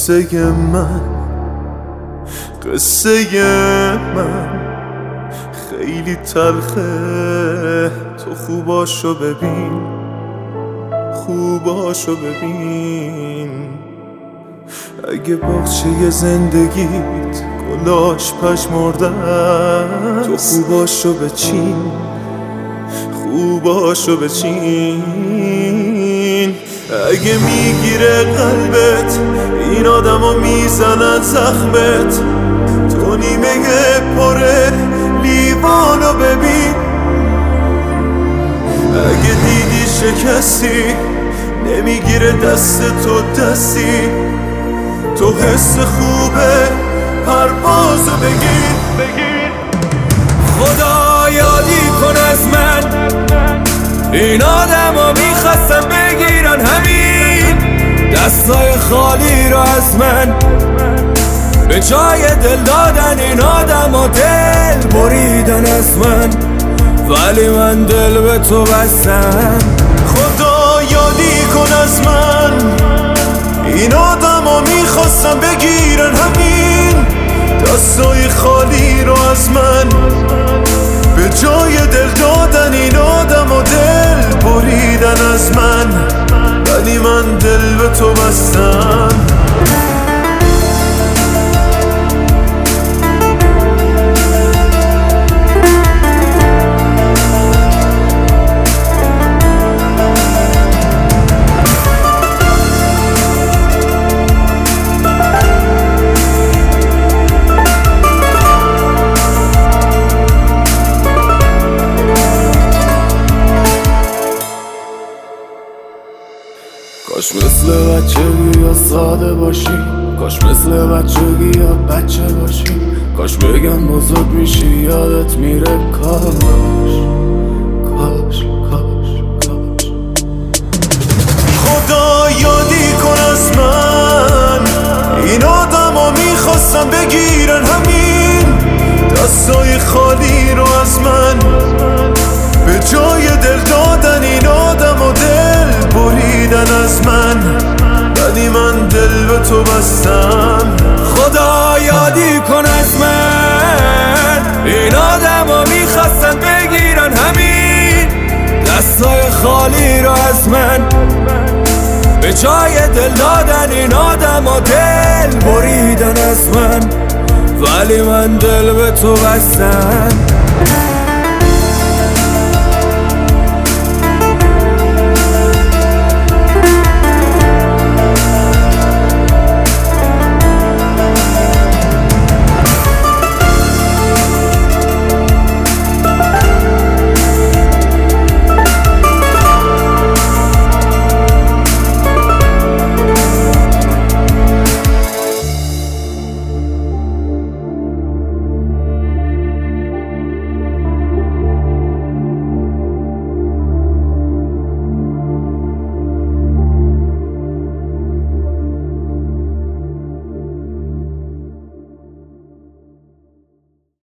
قصه من خیلی تلخه. تو خوباشو ببین اگه باغچه زندگیت گلاش پژمردن، تو خوباشو بچین. اگه میگیره قلبت این آدمو میزنن زخمت، تو نیمه پره لیوانو ببین. اگه دیدی شکستی نمیگیره دست تو دستی، تو حس خوبه پروازو بگیر. خدا یادی کن از من، این آدمو میخواستم بگیرن همین دستای خالی رو از من، به جای دل دادن این آدمو دل بریدن از من، ولی من دل به تو بستم. خدا یادی کن از من، این آدمو میخواستم بگیرن همین دستای خالی رو از من، به جای دل دادن این آدمو دل بریدن از من، ولی من دل به تو بستم. کاش مثل بچگی یا ساده باشیم، کاش مثل بچگی یا بچه باشیم، کاش بگم بزرگ میشی یادت میره. کاش خدا یادی کن از من، این آدمو میخواستم بگیرن همین دستای خالی رو از من، به جای دل دادن این آدمو دل بریدن از من، ولی من دل به تو بستم. خدا یادی کن از من، این آدمو میخواستن بگیرن همین دستای خالی رو از من، به جای دل دادن این آدمو دل بریدن از من، ولی من دل به تو بستم.